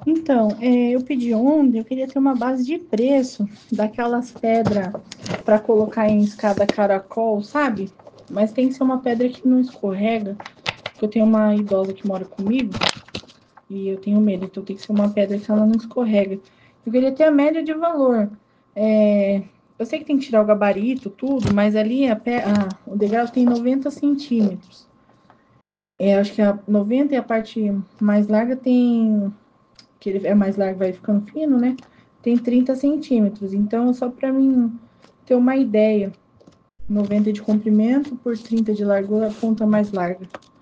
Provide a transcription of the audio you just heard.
Então, eu pedi ontem, eu queria ter uma base de preço daquelas pedras para colocar em escada caracol, sabe? Mas tem que ser uma pedra que não escorrega, porque eu tenho uma idosa que mora comigo e eu tenho medo, então tem que ser uma pedra que ela não escorrega. Eu queria ter a média de valor. Eu sei que tem que tirar o gabarito, tudo, mas ali o degrau tem 90 centímetros. Acho que a 90 e a parte mais larga tem que ele é mais largo, vai ficando fino, né? Tem 30 centímetros. Então, só para mim ter uma ideia, 90 de comprimento por 30 de largura, a ponta mais larga.